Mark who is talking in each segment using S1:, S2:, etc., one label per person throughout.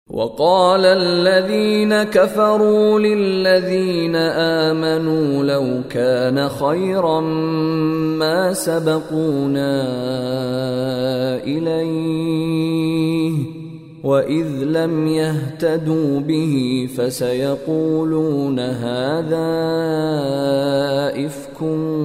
S1: وقال الذين كفروا للذين آمنوا لو كان خيرا ما سبقونا إليه وإذ لم يهتدوا به فسيقولون هذا إفك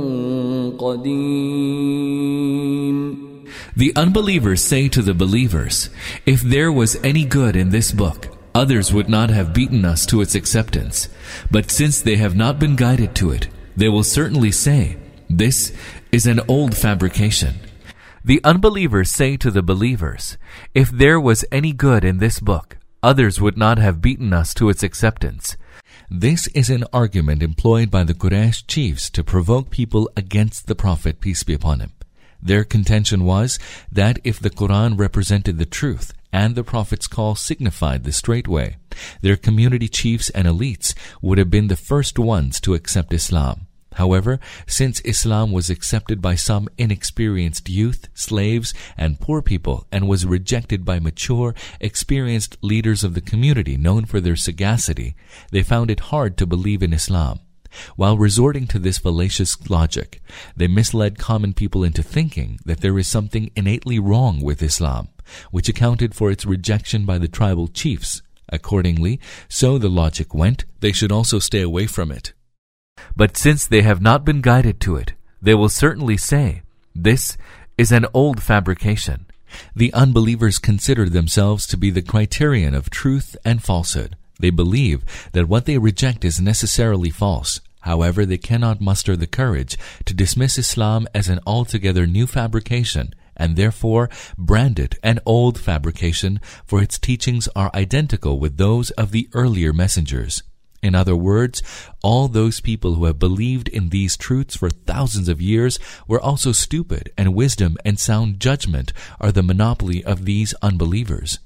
S1: قديم.
S2: The unbelievers say to the believers, if there was any good in this book, others would not have beaten us to its acceptance. But since they have not been guided to it, they will certainly say, this is an old fabrication. The unbelievers say to the believers, if there was any good in this book, others would not have beaten us to its acceptance. This is an argument employed by the Quraysh chiefs to provoke people against the Prophet, peace be upon him. Their contention was that if the Quran represented the truth and the Prophet's call signified the straight way, their community chiefs and elites would have been the first ones to accept Islam. However, since Islam was accepted by some inexperienced youth, slaves, and poor people and was rejected by mature, experienced leaders of the community known for their sagacity, they found it hard to believe in Islam. While resorting to this fallacious logic, they misled common people into thinking that there is something innately wrong with Islam, which accounted for its rejection by the tribal chiefs. Accordingly, so the logic went, they should also stay away from it. But since they have not been guided to it, they will certainly say, this is an old fabrication. The unbelievers consider themselves to be the criterion of truth and falsehood. They believe that what they reject is necessarily false. However, they cannot muster the courage to dismiss Islam as an altogether new fabrication and therefore brand it an old fabrication, for its teachings are identical with those of the earlier messengers. In other words, all those people who have believed in these truths for thousands of years were also stupid, and wisdom and sound judgment are the monopoly of these unbelievers.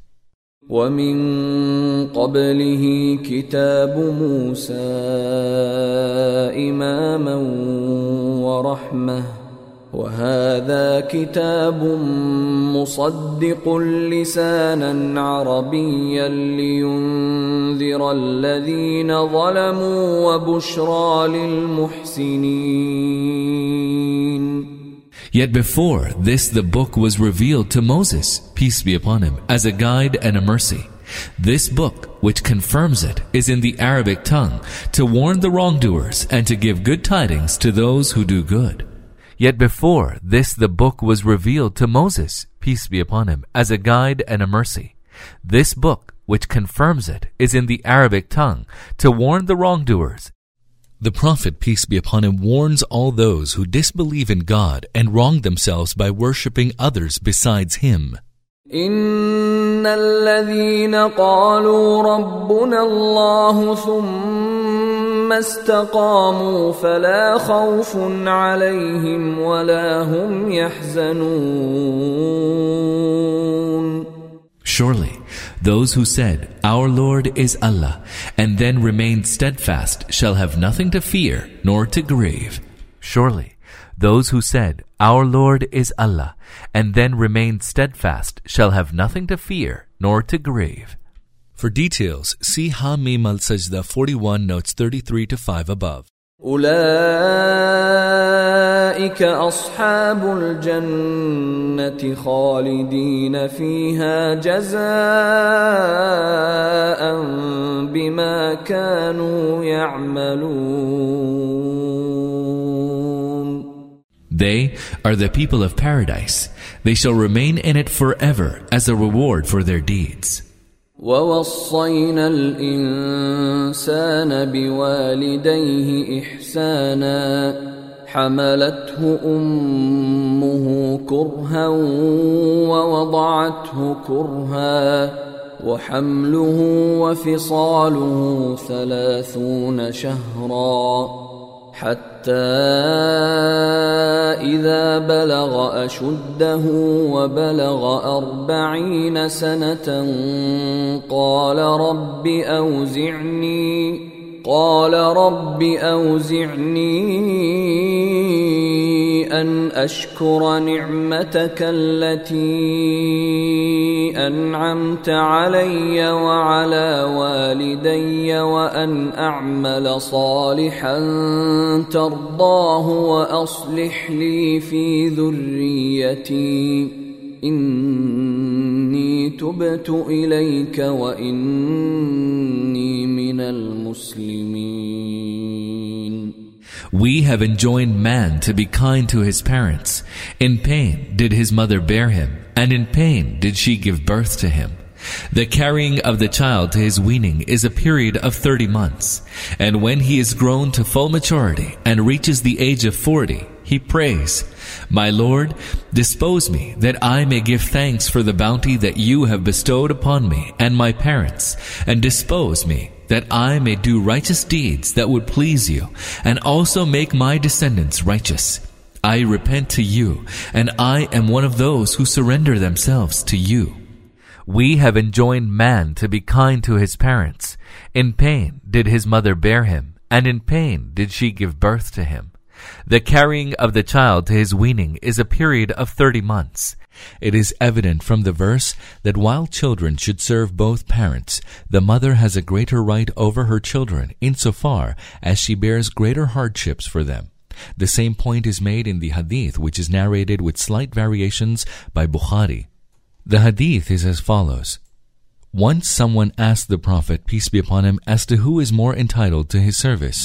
S1: ومن قبله كتاب موسى إماما ورحمة وهذا كتاب مصدق لسانا عربيا لينذر الذين ظلموا وبشرى للمحسنين.
S2: Yet before this the book was revealed to Moses, peace be upon him, as a guide and a mercy. This book, which confirms it, is in the Arabic tongue, to warn the wrongdoers and to give good tidings to those who do good. Yet before this the book was revealed to Moses, peace be upon him, as a guide and a mercy. This book, which confirms it, is in the Arabic tongue, to warn the wrongdoers. The Prophet, peace be upon him, warns all those who disbelieve in God and wrong themselves by worshipping others besides Him.
S1: إن الذين قالوا ربنا الله ثم استقاموا فلا خوف عليهم ولا هم يحزنون.
S2: Surely, those who said, Our Lord is Allah, and then remained steadfast shall have nothing to fear nor to grieve. Surely, those who said, Our Lord is Allah, and then remained steadfast shall have nothing to fear nor to grieve. For details, see Ha-Mim al-Sajda 41 notes 33 to 5 above.
S1: أولئك أصحاب الجنة خالدين فيها جزاء بما كانوا يعملون.
S2: They are the people of paradise. They shall remain in it forever as a reward for their deeds.
S1: ووصينا الإنسان بوالديه إحسانا حملته أمه كرها ووضعته كرها وحمله وفصاله 30 شهرا حتى إذا بلغ أشده وبلغ 40 سنة قال رب أوزعني أن أشكر نعمتك التي أنعمت علي وعلى والدي وأن أعمل صالحا ترضاه وأصلح لي في ذريتي إني تبت إليك وإني من المسلمين.
S2: We have enjoined man to be kind to his parents. In pain did his mother bear him, and in pain did she give birth to him. The carrying of the child to his weaning is a period of 30 months. And when he is grown to full maturity and reaches the age of 40, he prays, "My Lord, dispose me that I may give thanks for the bounty that you have bestowed upon me and my parents, and dispose me that I may do righteous deeds that would please you, and also make my descendants righteous. I repent to you, and I am one of those who surrender themselves to you." We have enjoined man to be kind to his parents. In pain did his mother bear him, and in pain did she give birth to him. The carrying of the child to his weaning is a period of 30 months. It is evident from the verse that while children should serve both parents, the mother has a greater right over her children insofar as she bears greater hardships for them. The same point is made in the hadith, which is narrated with slight variations by Bukhari. The hadith is as follows. Once someone asked the Prophet, peace be upon him, as to who is more entitled to his service.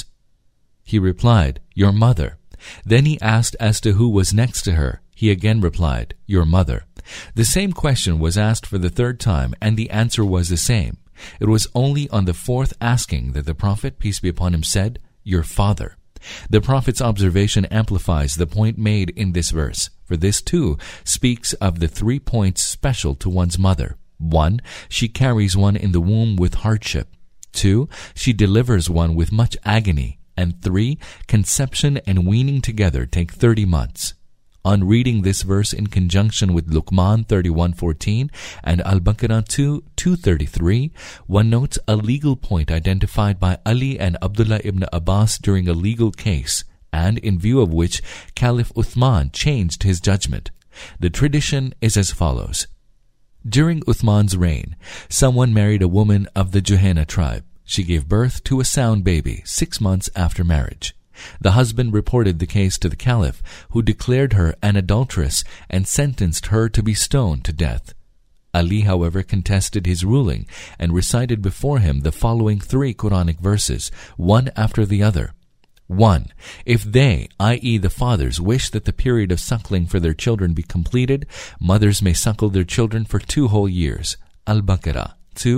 S2: He replied, "Your mother." Then he asked as to who was next to her. He again replied, "Your mother." The same question was asked for the third time, and the answer was the same. It was only on the fourth asking that the Prophet, peace be upon him, said, "Your father." The Prophet's observation amplifies the point made in this verse, for this too speaks of the 3 points special to one's mother. 1. She carries one in the womb with hardship. 2. She delivers one with much agony. And 3. Conception and weaning together take 30 months. On reading this verse in conjunction with Luqman 31:14 and Al-Baqarah 2:33, one notes a legal point identified by Ali and Abdullah ibn Abbas during a legal case, and in view of which Caliph Uthman changed his judgment. The tradition is as follows. During Uthman's reign, someone married a woman of the Juhayna tribe. She gave birth to a sound baby 6 months after marriage. The husband reported the case to the Caliph, who declared her an adulteress and sentenced her to be stoned to death. Ali, however, contested his ruling and recited before him the following 3 Quranic verses, one after the other. 1. If they, i.e. the fathers, wish that the period of suckling for their children be completed, mothers may suckle their children for 2 whole years. Al-Baqarah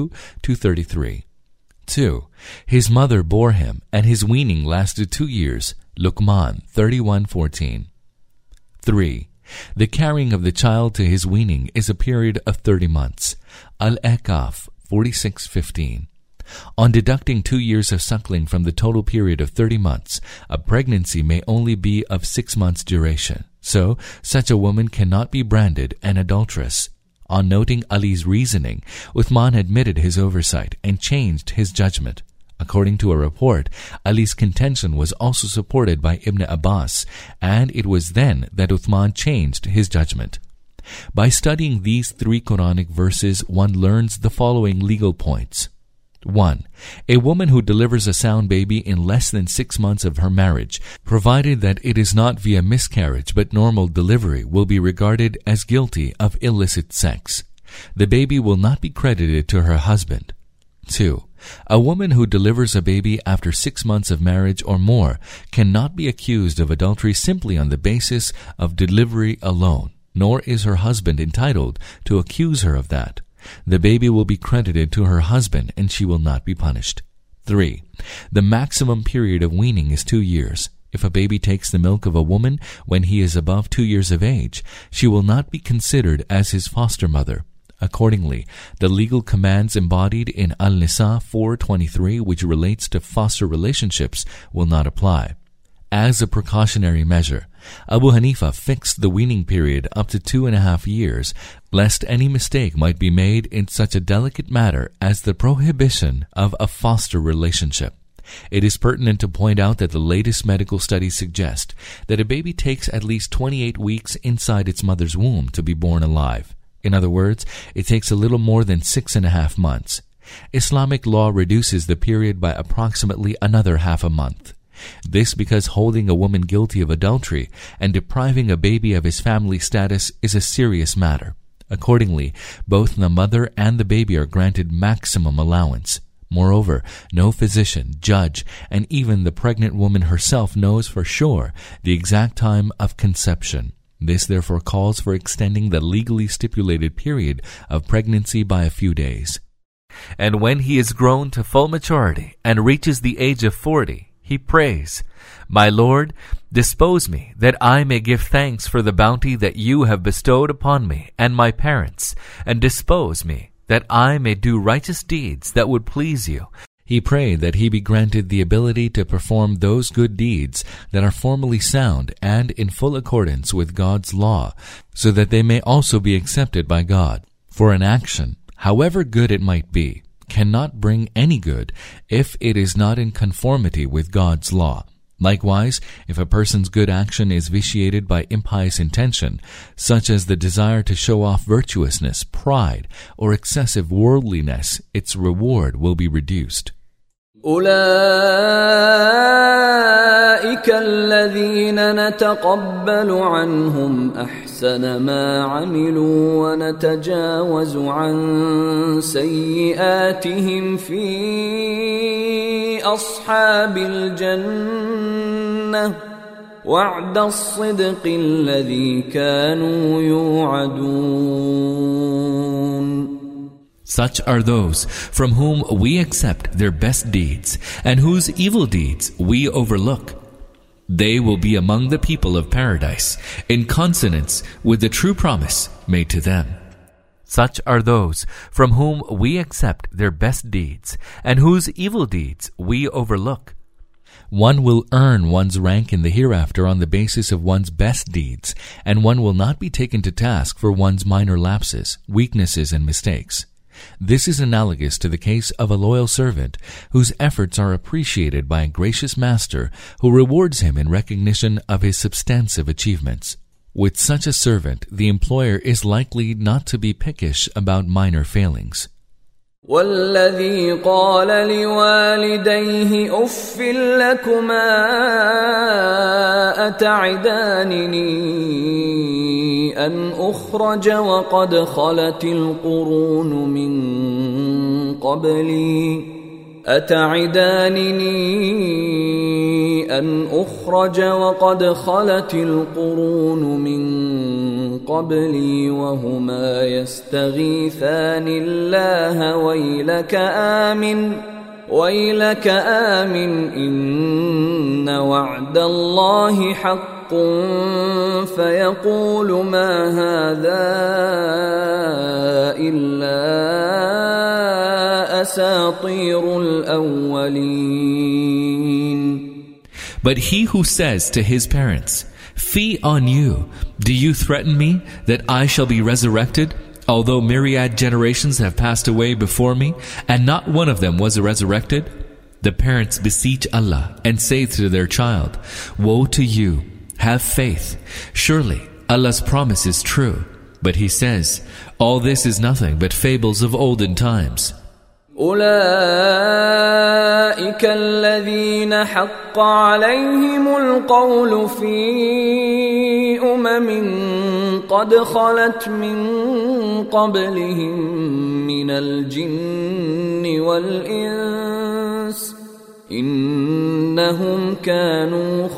S2: 2:233. 2. His mother bore him, and his weaning lasted 2 years. Luqman 31:14. 3. The carrying of the child to his weaning is a period of 30 months. Al-Ahqaf 46:15. On deducting 2 years of suckling from the total period of 30 months, a pregnancy may only be of 6 months' duration. So, such a woman cannot be branded an adulteress. On noting Ali's reasoning, Uthman admitted his oversight and changed his judgment. According to a report, Ali's contention was also supported by Ibn Abbas, and it was then that Uthman changed his judgment. By studying these 3 Quranic verses, one learns the following legal points. 1. A woman who delivers a sound baby in less than 6 months of her marriage, provided that it is not via miscarriage but normal delivery, will be regarded as guilty of illicit sex. The baby will not be credited to her husband. 2. A woman who delivers a baby after 6 months of marriage or more cannot be accused of adultery simply on the basis of delivery alone, nor is her husband entitled to accuse her of that. The baby will be credited to her husband and she will not be punished. 3. The maximum period of weaning is 2 years. If a baby takes the milk of a woman when he is above 2 years of age, she will not be considered as his foster mother. Accordingly, the legal commands embodied in Al-Nisa 4:23, which relates to foster relationships, will not apply. As a precautionary measure, Abu Hanifa fixed the weaning period up to 2.5 years, lest any mistake might be made in such a delicate matter as the prohibition of a foster relationship. It is pertinent to point out that the latest medical studies suggest that a baby takes at least 28 weeks inside its mother's womb to be born alive. In other words, it takes a little more than 6.5 months. Islamic law reduces the period by approximately another half a month. This because holding a woman guilty of adultery and depriving a baby of his family status is a serious matter. Accordingly, both the mother and the baby are granted maximum allowance. Moreover, no physician, judge, and even the pregnant woman herself knows for sure the exact time of conception. This therefore calls for extending the legally stipulated period of pregnancy by a few days. And when he is grown to full maturity and reaches the age of 40, he prays, "My Lord, dispose me that I may give thanks for the bounty that you have bestowed upon me and my parents, and dispose me that I may do righteous deeds that would please you." He prayed that he be granted the ability to perform those good deeds that are formally sound and in full accordance with God's law, so that they may also be accepted by God. For an action, however good it might be, cannot bring any good if it is not in conformity with God's law. Likewise, if a person's good action is vitiated by impious intention, such as the desire to show off virtuousness, pride, or excessive worldliness, its reward will be reduced.
S1: أولئك الذين نتقبل عنهم أحسن ما عملوا ونتجاوز عن سيئاتهم في أصحاب الجنة وعد الصدق الذي كانوا يوعدون.
S2: Such are those from whom we accept their best deeds, and whose evil deeds we overlook. They will be among the people of paradise, in consonance with the true promise made to them. Such are those from whom we accept their best deeds, and whose evil deeds we overlook. One will earn one's rank in the hereafter on the basis of one's best deeds, and one will not be taken to task for one's minor lapses, weaknesses, and mistakes. This is analogous to the case of a loyal servant whose efforts are appreciated by a gracious master who rewards him in recognition of his substantive achievements. With such a servant, the employer is likely not to be pickish about minor failings.
S1: والذي قال لوالديه أف لكما أتعدانني أن أخرج وقد خلت القرون من قبلي وهما يستغيثان الله ويلك آمن إن وعد الله حق فيقول ما هذا إلا أساطير الأولين.
S2: But he who says to his parents, "Fie on you, do you threaten me that I shall be resurrected, although myriad generations have passed away before me, and not one of them was resurrected?" The parents beseech Allah and say to their child, "Woe to you, have faith. Surely Allah's promise is true." But he says, "All this is nothing but fables of olden times."
S1: أولئك الذين حق عليهم القول في قد خلت من قبلهم من الجن والإنس إنهم كانوا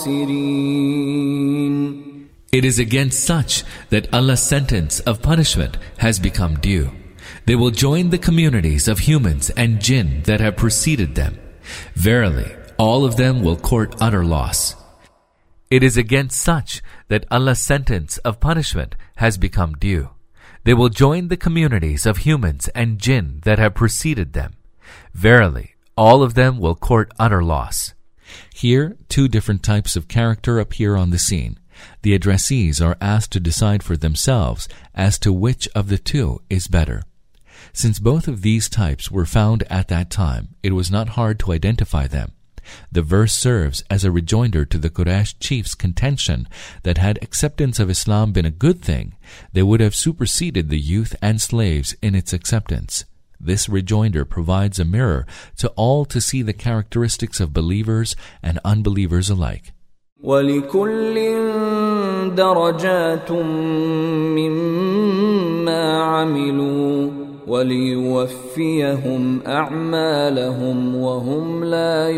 S1: خاسرين.
S2: It is against such that Allah's sentence of punishment has become due. They will join the communities of humans and jinn that have preceded them. Verily, all of them will court utter loss. It is against such that Allah's sentence of punishment has become due. They will join the communities of humans and jinn that have preceded them. Verily, all of them will court utter loss. Here, two different types of character appear on the scene. The addressees are asked to decide for themselves as to which of the two is better. Since both of these types were found at that time, it was not hard to identify them. The verse serves as a rejoinder to the Quraysh chiefs' contention that had acceptance of Islam been a good thing, they would have superseded the youth and slaves in its acceptance. This rejoinder provides a mirror to all to see the characteristics of believers and unbelievers alike.
S1: وَلِكُلٍّ دَرَجَاتٌ مِّمَّا عَمِلُوا وَلِيُوَفِّيَهُمْ أَعْمَالَهُمْ وَهُمْ لَا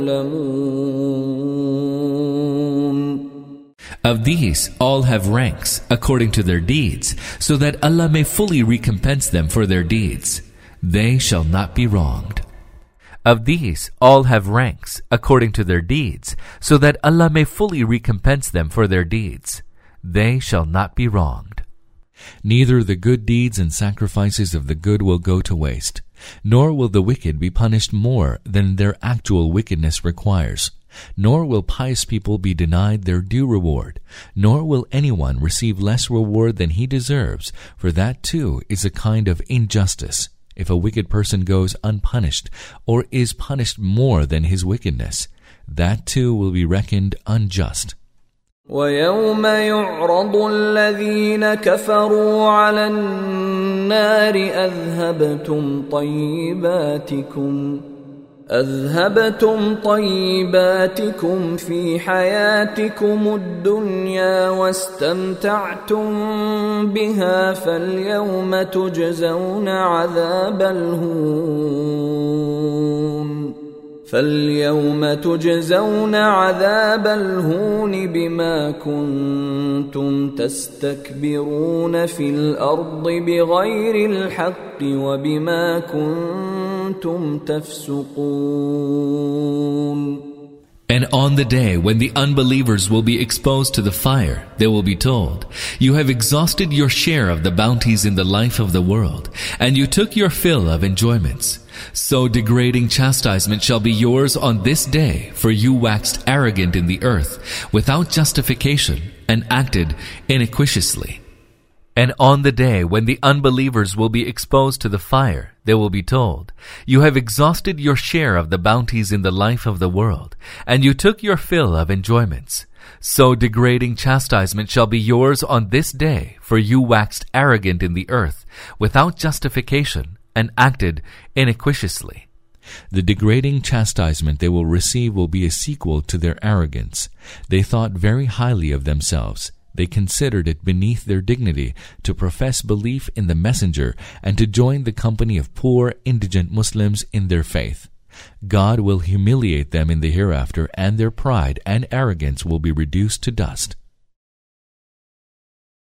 S1: يُظْلَمُونَ.
S2: Of these, all have ranks according to their deeds, so that Allah may fully recompense them for their deeds. They shall not be wronged. Of these, all have ranks according to their deeds, so that Allah may fully recompense them for their deeds. They shall not be wronged. Neither the good deeds and sacrifices of the good will go to waste, nor will the wicked be punished more than their actual wickedness requires, nor will pious people be denied their due reward, nor will anyone receive less reward than he deserves, for that too is a kind of injustice. If a wicked person goes unpunished or is punished more than his wickedness, that too will be reckoned unjust.
S1: وَيَوْمَ يُعْرَضُ الَّذِينَ كَفَرُوا عَلَى النَّارِ أذهبتم طيباتكم في حياتكم الدنيا واستمتعتم بها فاليوم تجزون عذاب الهون بما كنتم تستكبرون في الأرض بغير الحق وبما كنتم تفسقون.
S2: And on the day when the unbelievers will be exposed to the fire, they will be told, "You have exhausted your share of the bounties in the life of the world, and you took your fill of enjoyments. So degrading chastisement shall be yours on this day, for you waxed arrogant in the earth, without justification, and acted iniquitously." And on the day when the unbelievers will be exposed to the fire, they will be told, "You have exhausted your share of the bounties in the life of the world, and you took your fill of enjoyments. So degrading chastisement shall be yours on this day, for you waxed arrogant in the earth, without justification, and acted iniquitously." The degrading chastisement they will receive will be a sequel to their arrogance. They thought very highly of themselves. They considered it beneath their dignity to profess belief in the messenger and to join the company of poor, indigent Muslims in their faith. God will humiliate them in the hereafter, and their pride and arrogance will be reduced to dust.